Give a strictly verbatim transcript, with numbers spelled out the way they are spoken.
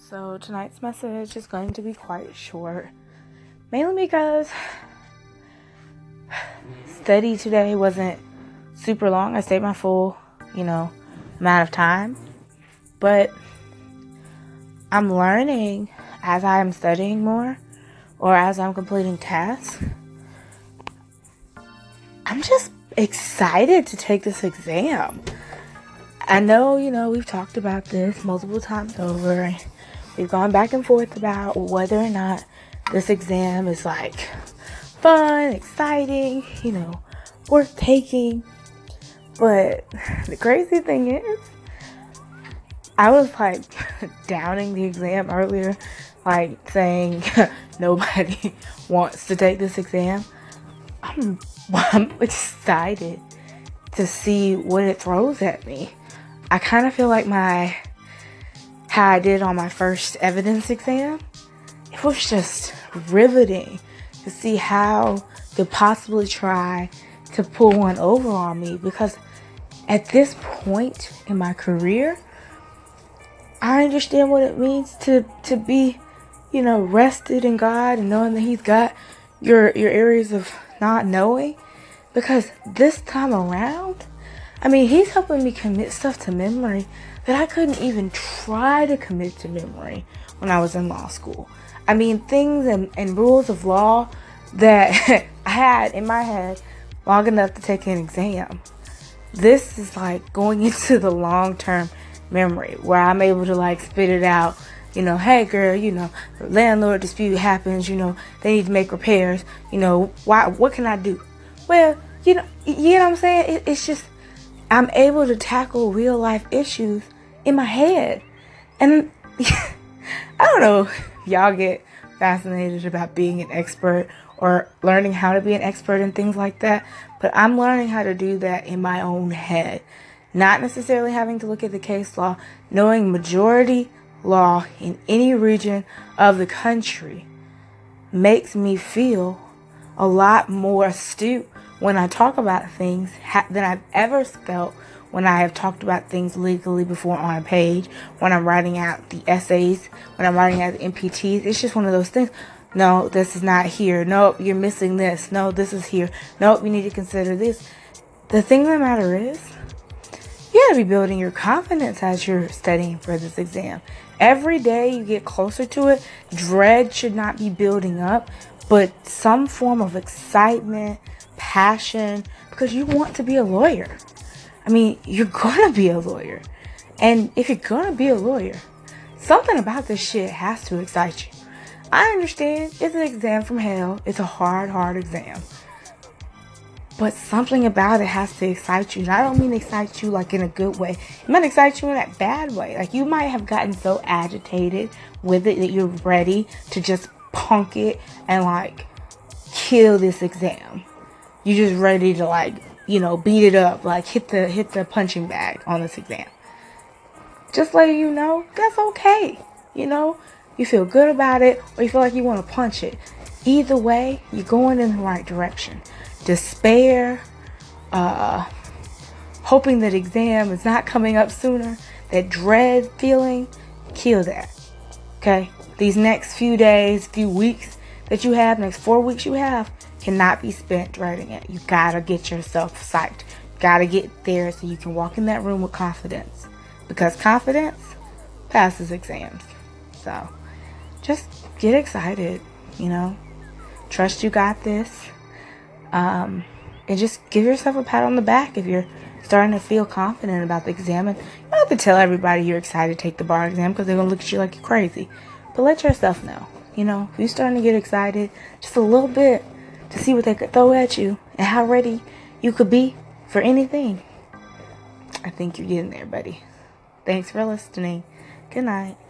So tonight's message is going to be quite short, mainly because study today wasn't super long. I stayed my full, you know, amount of time, but I'm learning as I am studying more or as I'm completing tasks. I'm just excited to take this exam. I know, you know, we've talked about this multiple times over. We've gone back and forth about whether or not this exam is like fun, exciting, you know, worth taking. But the crazy thing is, I was like downing the exam earlier, like saying nobody wants to take this exam. I'm, I'm excited to see what it throws at me. I kind of feel like my, how I did on my first evidence exam, it was just riveting to see how to possibly try to pull one over on me, because at this point in my career, I understand what it means to, to be, you know, rested in God and knowing that He's got your, your areas of not knowing, because this time around, I mean, He's helping me commit stuff to memory that I couldn't even try to commit to memory when I was in law school. I mean, things and, and rules of law that I had in my head long enough to take an exam. This is like going into the long-term memory where I'm able to like spit it out. You know, hey girl, you know, landlord dispute happens, you know, they need to make repairs. You know, why? What can I do? Well, you know, you know what I'm saying? It, it's just, I'm able to tackle real life issues in my head. And I don't know if y'all get fascinated about being an expert or learning how to be an expert in things like that, but I'm learning how to do that in my own head. Not necessarily having to look at the case law, knowing majority law in any region of the country makes me feel a lot more astute when I talk about things ha- than I've ever felt when I have talked about things legally before on a page, when I'm writing out the essays, when I'm writing out the M P Ts. It's just one of those things. No, this is not here. Nope, you're missing this. No, this is here. Nope, you need to consider this. The thing of the matter is, you gotta be building your confidence as you're studying for this exam. Every day you get closer to it, dread should not be building up, but some form of excitement, passion, because you want to be a lawyer. I mean, you're gonna be a lawyer. And if you're gonna be a lawyer, something about this shit has to excite you. I understand it's an exam from hell. It's a hard, hard exam. But something about it has to excite you. And I don't mean excite you like in a good way. It might excite you in that bad way. Like you might have gotten so agitated with it that you're ready to just punk it and like kill this exam. You're just ready to like, you know, beat it up, like hit the hit the punching bag on this exam. Just letting you know, that's okay. You know, you feel good about it or you feel like you want to punch it. Either way, you're going in the right direction. Despair, uh, hoping that exam is not coming up sooner, that dread feeling, kill that. Okay? These next few days, few weeks that you have, next four weeks you have, cannot be spent writing it. You gotta get yourself psyched. Gotta get there so you can walk in that room with confidence. Because confidence passes exams. So, just get excited, you know. Trust you got this. Um, and just give yourself a pat on the back if you're starting to feel confident about the exam. And you don't have to tell everybody you're excited to take the bar exam because they're going to look at you like you're crazy. But let yourself know, you know, if you're starting to get excited just a little bit to see what they could throw at you and how ready you could be for anything, I think you're getting there, buddy. Thanks for listening. Good night.